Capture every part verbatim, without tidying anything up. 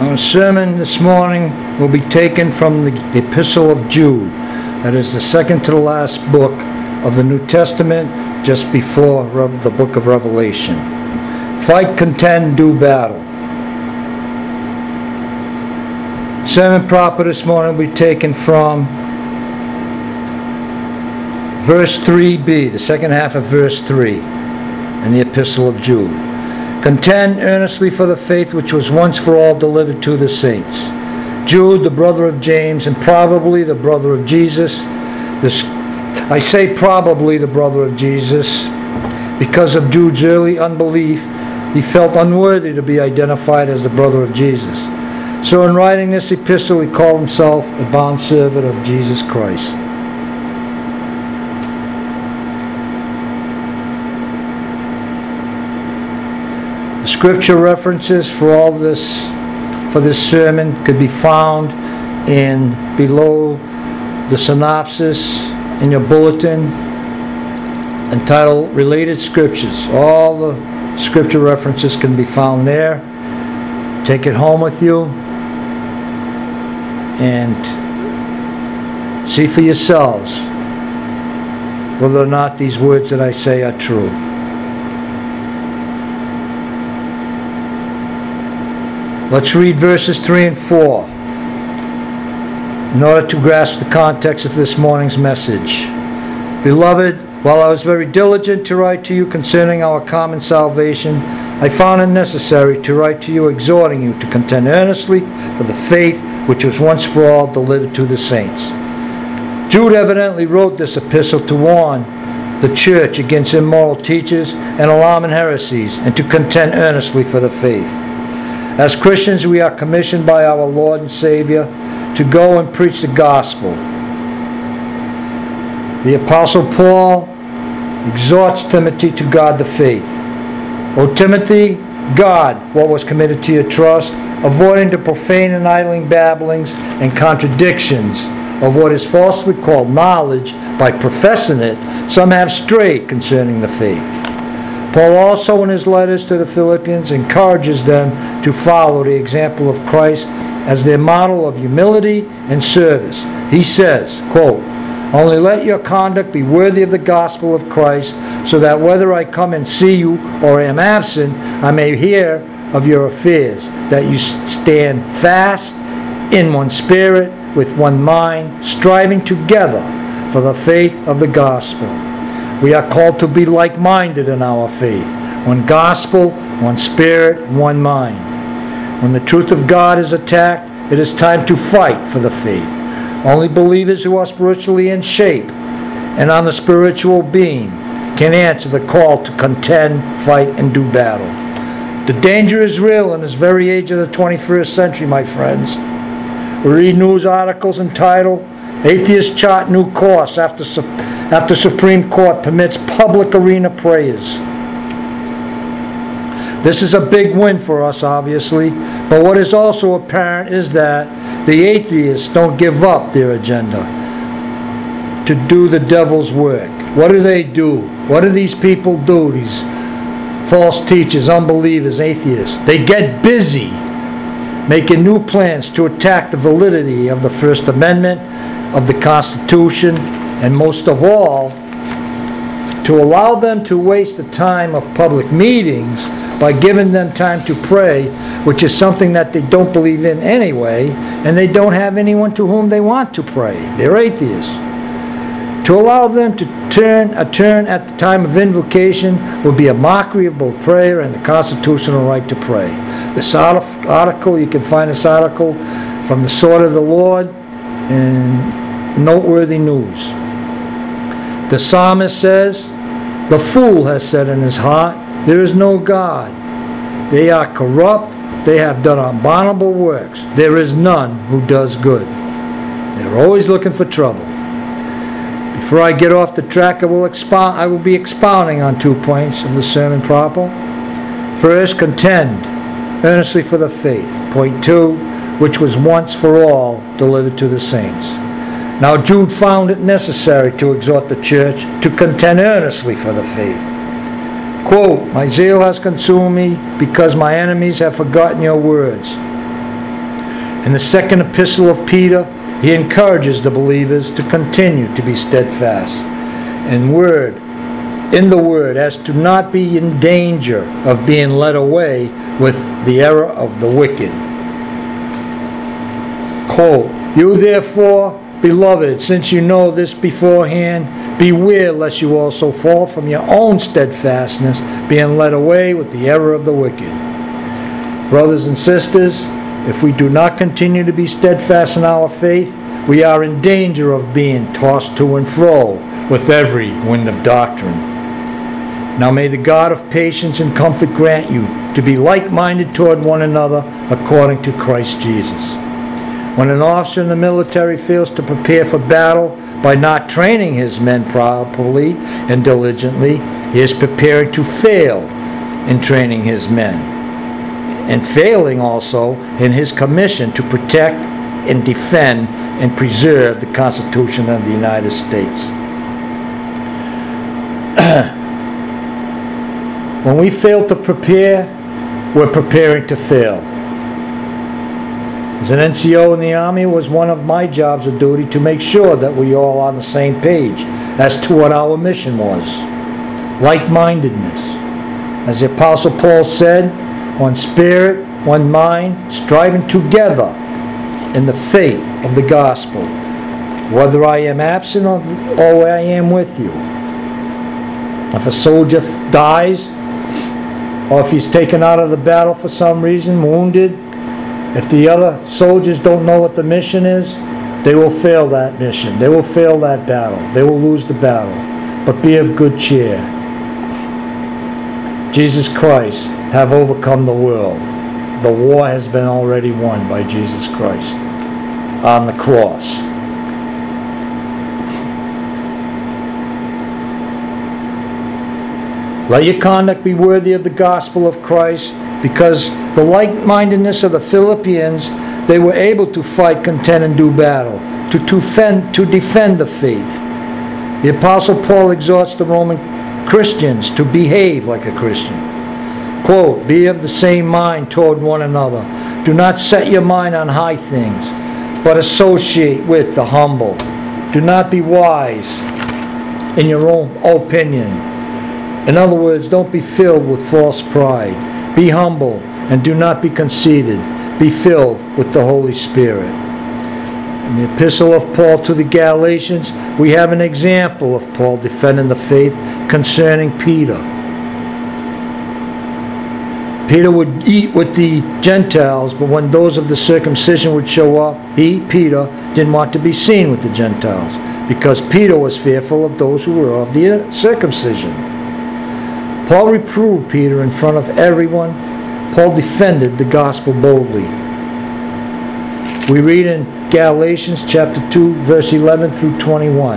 Our sermon this morning will be taken from the Epistle of Jude. That is the second to the last book of the New Testament, just before the book of Revelation. Fight, contend, do battle. Sermon proper this morning will be taken from verse three b, the second half of verse three in the Epistle of Jude. Contend earnestly for the faith which was once for all delivered to the saints. Jude, the brother of James, and probably the brother of Jesus. This, I say probably the brother of Jesus because of Jude's early unbelief. He felt unworthy to be identified as the brother of Jesus. So in writing this epistle, he called himself a bondservant of Jesus Christ. The scripture references for all this, for this sermon, could be found in below the synopsis in your bulletin entitled Related Scriptures. All the scripture references can be found there. Take it home with you and see for yourselves whether or not these words that I say are true. Let's read verses three and four in order to grasp the context of this morning's message. Beloved, while I was very diligent to write to you concerning our common salvation, I found it necessary to write to you exhorting you to contend earnestly for the faith which was once for all delivered to the saints. Jude evidently wrote this epistle to warn the church against immoral teachers and alarming heresies, and to contend earnestly for the faith. As Christians, we are commissioned by our Lord and Savior to go and preach the gospel. The Apostle Paul exhorts Timothy to guard the faith. O Timothy, guard what was committed to your trust, avoiding the profane and idling babblings and contradictions of what is falsely called knowledge. By professing it, some have strayed concerning the faith. Paul also in his letters to the Philippians encourages them to follow the example of Christ as their model of humility and service. He says, quote, only let your conduct be worthy of the gospel of Christ, so that whether I come and see you or am absent, I may hear of your affairs, that you stand fast in one spirit, with one mind, striving together for the faith of the gospel. We are called to be like-minded in our faith. One gospel, one spirit, one mind. When the truth of God is attacked, it is time to fight for the faith. Only believers who are spiritually in shape and on the spiritual beam can answer the call to contend, fight, and do battle. The danger is real in this very age of the twenty-first century, my friends. We read news articles entitled, Atheists Chart New Course After, after Supreme Court Permits Public Arena Prayers. This is a big win for us, obviously, but what is also apparent is that the atheists don't give up their agenda to do the devil's work. What do they do? What do these people do, these false teachers, unbelievers, atheists? They get busy making new plans to attack the validity of the First Amendment, of the Constitution, and most of all, to allow them to waste the time of public meetings by giving them time to pray, which is something that they don't believe in anyway, and they don't have anyone to whom they want to pray. They're atheists. To allow them to turn a turn at the time of invocation would be a mockery of both prayer and the constitutional right to pray. This article, you can find this article from the Sword of the Lord in Noteworthy News. The psalmist says, the fool has said in his heart, there is no God. They are corrupt. They have done abominable works. There is none who does good. They're always looking for trouble. Before I get off the track, I will expound, I will be expounding on two points of the sermon proper. First, contend earnestly for the faith. Point two, which was once for all delivered to the saints. Now Jude found it necessary to exhort the church to contend earnestly for the faith. Quote, my zeal has consumed me because my enemies have forgotten your words. In the second epistle of Peter, he encourages the believers to continue to be steadfast in word, in the word, as to not be in danger of being led away with the error of the wicked. Quote, "You therefore, beloved, since you know this beforehand, beware lest you also fall from your own steadfastness, being led away with the error of the wicked." Brothers and sisters, if we do not continue to be steadfast in our faith, we are in danger of being tossed to and fro with every wind of doctrine. Now may the God of patience and comfort grant you to be like-minded toward one another according to Christ Jesus. When an officer in the military fails to prepare for battle by not training his men properly and diligently, he is preparing to fail in training his men, and failing also in his commission to protect and defend and preserve the Constitution of the United States. When we fail to prepare, we're preparing to fail. As an N C O in the Army, it was one of my jobs of duty to make sure that we all on the same page as to what our mission was. Like-mindedness. As the Apostle Paul said, one spirit, one mind, striving together in the faith of the gospel, whether I am absent or, or I am with you. If a soldier dies, or if he's taken out of the battle for some reason, wounded, if the other soldiers don't know what the mission is, they will fail that mission. They will fail that battle. They will lose the battle. But be of good cheer. Jesus Christ have overcome the world. The war has been already won by Jesus Christ on the cross. Let your conduct be worthy of the gospel of Christ, because the like-mindedness of the Philippians, they were able to fight, contend, and do battle, to, to, defend, to defend the faith. The Apostle Paul exhorts the Roman Christians to behave like a Christian. Quote, "Be of the same mind toward one another. Do not set your mind on high things, but associate with the humble. Do not be wise in your own opinion." In other words, don't be filled with false pride. Be humble and do not be conceited. Be filled with the Holy Spirit. In the epistle of Paul to the Galatians, we have an example of Paul defending the faith concerning Peter. Peter would eat with the Gentiles, but when those of the circumcision would show up, he, Peter, didn't want to be seen with the Gentiles, because Peter was fearful of those who were of the circumcision. Paul reproved Peter in front of everyone. Paul defended the gospel boldly. We read in Galatians chapter two, verse eleven through twenty-one.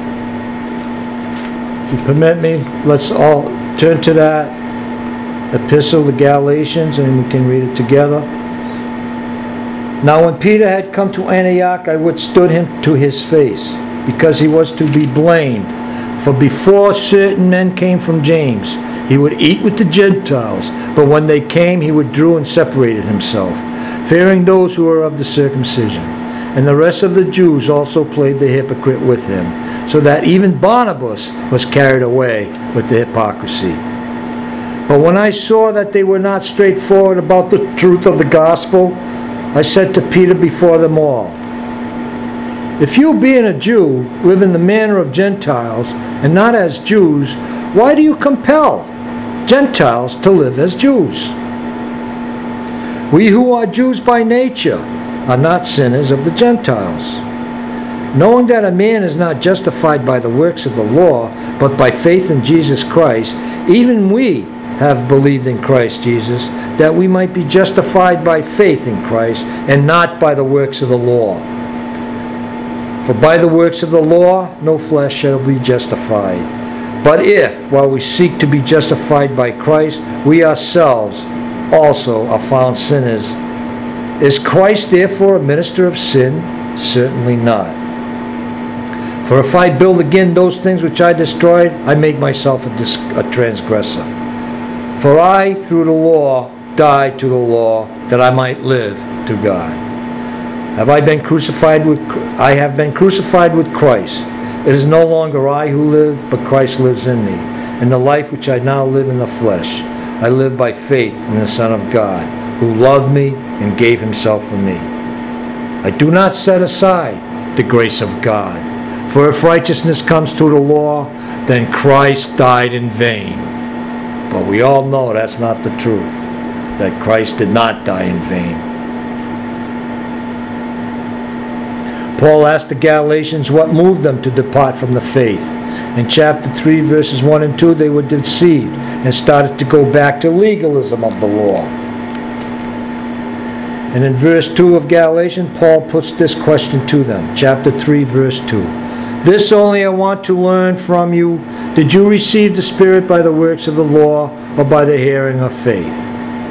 If you permit me, let's all turn to that epistle, the Galatians, and we can read it together. "Now when Peter had come to Antioch, I withstood him to his face, because he was to be blamed. For before certain men came from James, he would eat with the Gentiles, but when they came, he withdrew and separated himself, fearing those who were of the circumcision. And the rest of the Jews also played the hypocrite with him, so that even Barnabas was carried away with the hypocrisy. But when I saw that they were not straightforward about the truth of the gospel, I said to Peter before them all, if you, being a Jew, live in the manner of Gentiles, and not as Jews, why do you compel Gentiles to live as Jews? We who are Jews by nature are not sinners of the Gentiles. Knowing that a man is not justified by the works of the law, but by faith in Jesus Christ, even we have believed in Christ Jesus, that we might be justified by faith in Christ, and not by the works of the law. For by the works of the law, no flesh shall be justified. But if, while we seek to be justified by Christ, we ourselves also are found sinners, is Christ therefore a minister of sin? Certainly not. For if I build again those things which I destroyed, I make myself a, dis- a transgressor. For I, through the law, died to the law, that I might live to God. Have I been crucified with, I have been crucified with Christ. It is no longer I who live, but Christ lives in me. And the life which I now live in the flesh, I live by faith in the Son of God, who loved me and gave himself for me. I do not set aside the grace of God. For if righteousness comes through the law, then Christ died in vain. But we all know that's not the truth, that Christ did not die in vain. Paul asked the Galatians what moved them to depart from the faith. In chapter three, verses one and two, they were deceived and started to go back to legalism of the law. And in verse two of Galatians, Paul puts this question to them. Chapter three, verse two. This only I want to learn from you. Did you receive the Spirit by the works of the law or by the hearing of faith?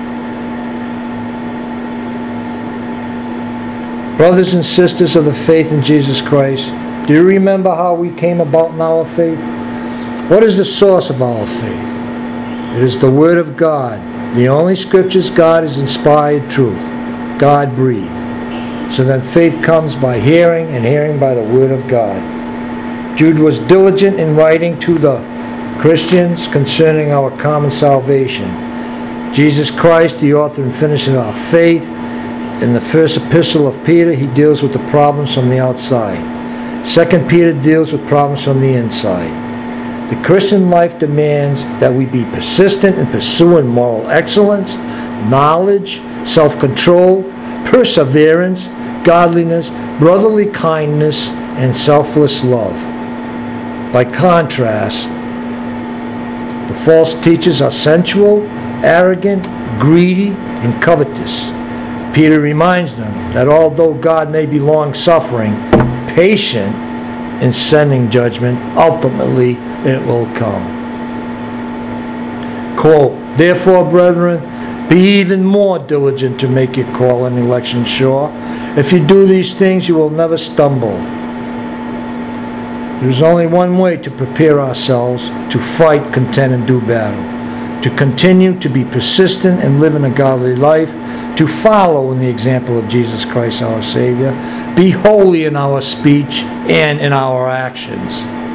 Brothers and sisters of the faith in Jesus Christ, do you remember how we came about in our faith? What is the source of our faith? It is the Word of God. The only scriptures God is inspired truth. God breathed. So then faith comes by hearing, and hearing by the Word of God. Jude was diligent in writing to the Christians concerning our common salvation. Jesus Christ, the author and finisher of our faith, in the first epistle of Peter, he deals with the problems from the outside. Second Peter deals with problems from the inside. The Christian life demands that we be persistent in pursuing moral excellence, knowledge, self-control, perseverance, godliness, brotherly kindness, and selfless love. By contrast, the false teachers are sensual, arrogant, greedy, and covetous. Peter reminds them that although God may be long-suffering, patient in sending judgment, ultimately it will come. Quote, therefore, brethren, be even more diligent to make your call and election sure. If you do these things, you will never stumble. There is only one way to prepare ourselves to fight, contend, and do battle. To continue to be persistent and live in a godly life, to follow in the example of Jesus Christ our Savior, be holy in our speech and in our actions.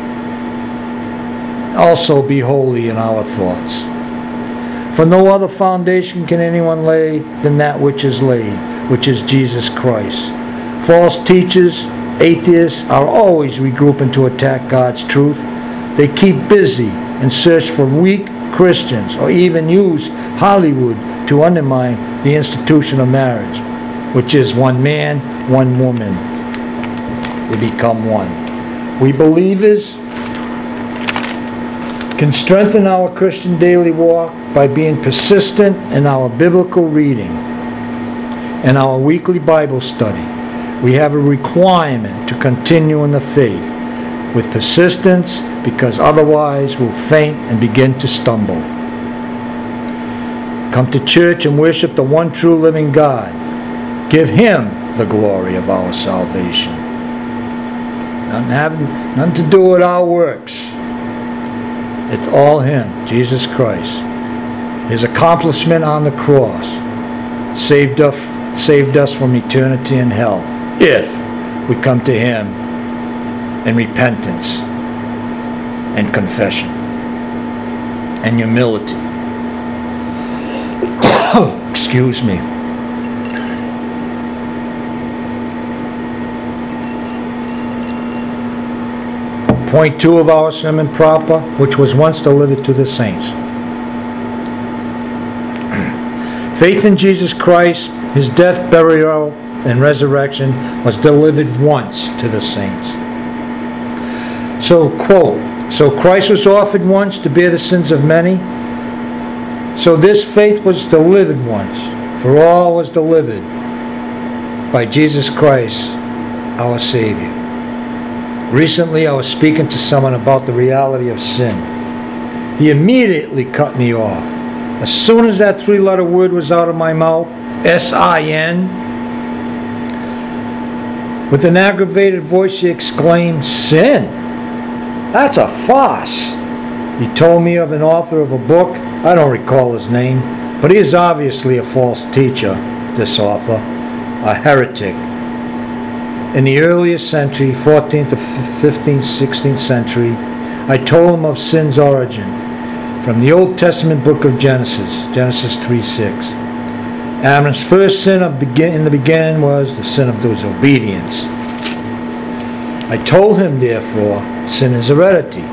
Also be holy in our thoughts. For no other foundation can anyone lay than that which is laid, which is Jesus Christ. False teachers, atheists, are always regrouping to attack God's truth. They keep busy and search for weak Christians, or even use Hollywood to undermine the institution of marriage, which is one man, one woman. They become one. We believers can strengthen our Christian daily walk by being persistent in our biblical reading and our weekly Bible study. We have a requirement to continue in the faith with persistence, because otherwise we'll faint and begin to stumble. Come to church and worship the one true living God. Give Him the glory of our salvation. Nothing, having, nothing to do with our works. It's all Him, Jesus Christ. His accomplishment on the cross saved us, saved us from eternity in hell, if we come to Him in repentance and confession and humility. Excuse me. Point two of our sermon proper, which was once delivered to the saints. Faith in Jesus Christ, His death, burial, and resurrection was delivered once to the saints. So, quote, so Christ was offered once to bear the sins of many. So this faith was delivered once, for all was delivered by Jesus Christ, our Savior. Recently I was speaking to someone about the reality of sin. He immediately cut me off. As soon as that three-letter word was out of my mouth, S I N, with an aggravated voice he exclaimed, sin? That's a farce. He told me of an author of a book, I don't recall his name, but he is obviously a false teacher, this author, a heretic, In the earliest century, fourteenth to fifteenth, sixteenth century, I told him of sin's origin from the Old Testament book of Genesis, Genesis three six. Adam's first sin of begin, in the beginning was the sin of disobedience. I told him, therefore, sin is heredity.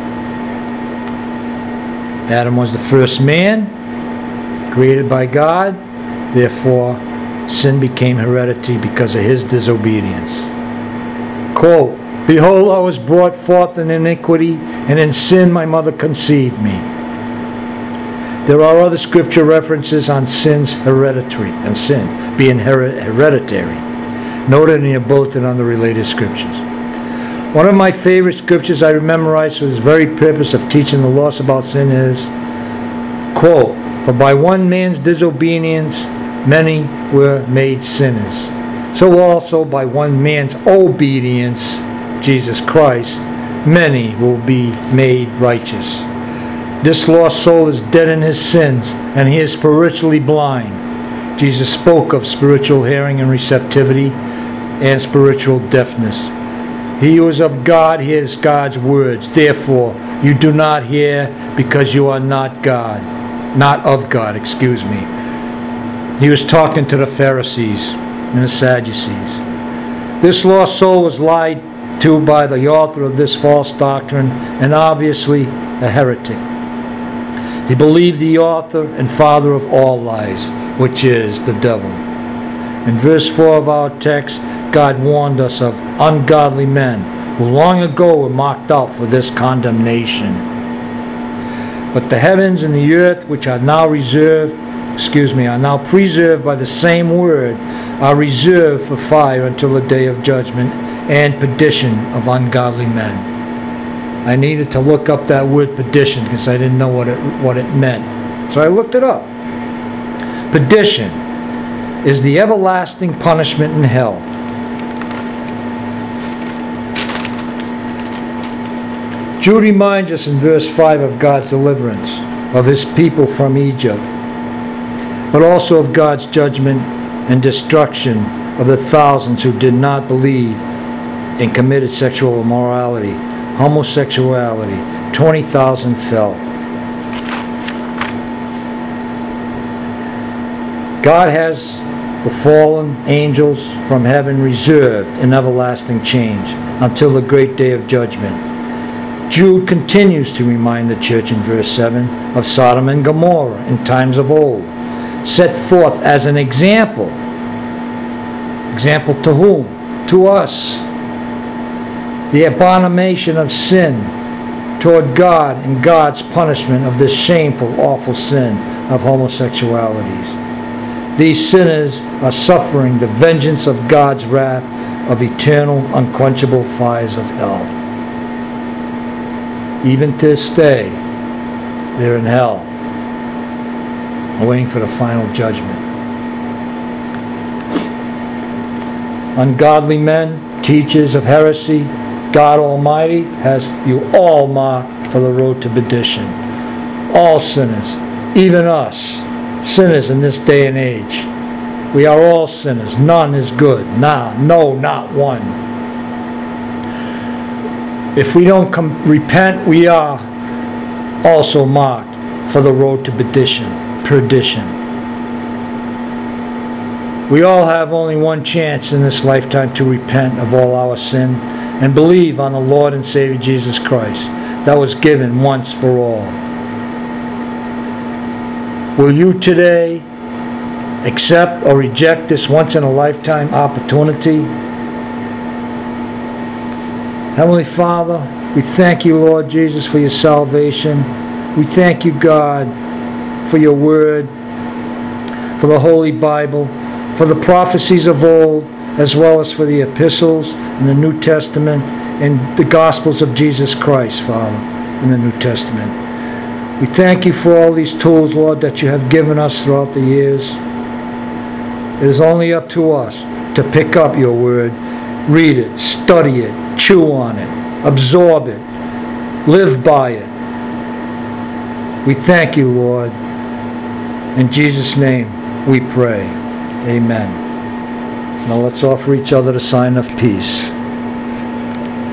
Adam was the first man created by God, therefore sin became heredity because of his disobedience. Quote, "Behold, I was brought forth in iniquity, and in sin my mother conceived me." There are other scripture references on sin's hereditary and sin being her- hereditary, noted in your bulletin on the related scriptures. One of my favorite scriptures I memorized for this very purpose of teaching the lost about sin is, quote, "For by one man's disobedience many were made sinners. So also by one man's obedience, Jesus Christ, many will be made righteous." This lost soul is dead in his sins, and he is spiritually blind. Jesus spoke of spiritual hearing and receptivity and spiritual deafness. He who is of God hears God's words. Therefore, you do not hear because you are not God. Not of God, excuse me. He was talking to the Pharisees and the Sadducees. This lost soul was lied to by the author of this false doctrine, and obviously a heretic. He believed the author and father of all lies, which is the devil. In verse four of our text, God warned us of ungodly men who long ago were marked out for this condemnation. But the heavens and the earth, which are now reserved, excuse me, are now preserved by the same word, are reserved for fire until the day of judgment and perdition of ungodly men. I needed to look up that word perdition because I didn't know what it what it meant. So I looked it up. Perdition is the everlasting punishment in hell. Jude reminds us in verse five of God's deliverance of his people from Egypt, but also of God's judgment and destruction of the thousands who did not believe and committed sexual immorality, homosexuality. twenty thousand fell. God has the fallen angels from heaven reserved in everlasting change until the great day of judgment. Jude continues to remind the church in verse seven of Sodom and Gomorrah in times of old, set forth as an example. Example to whom? To us. The abomination of sin toward God and God's punishment of this shameful, awful sin of homosexualities. These sinners are suffering the vengeance of God's wrath of eternal, unquenchable fires of hell. Even to this day, they're in hell, waiting for the final judgment. Ungodly men, teachers of heresy, God Almighty has you all marked for the road to perdition. All sinners, even us, sinners in this day and age. We are all sinners. None is good. Nah, no, not one. If we don't come, repent, we are also marked for the road to perdition. Perdition. We all have only one chance in this lifetime to repent of all our sin and believe on the Lord and Savior Jesus Christ that was given once for all. Will you today accept or reject this once in a lifetime opportunity? Heavenly Father, we thank you, Lord Jesus, for your salvation. We thank you, God, for your word, for the Holy Bible, for the prophecies of old, as well as for the epistles in the New Testament and the Gospels of Jesus Christ, Father, in the New Testament. We thank you for all these tools, Lord, that you have given us throughout the years. It is only up to us to pick up your word, read it, study it, chew on it, absorb it, live by it. We thank you, Lord. In Jesus' name we pray. Amen. Now let's offer each other the sign of peace.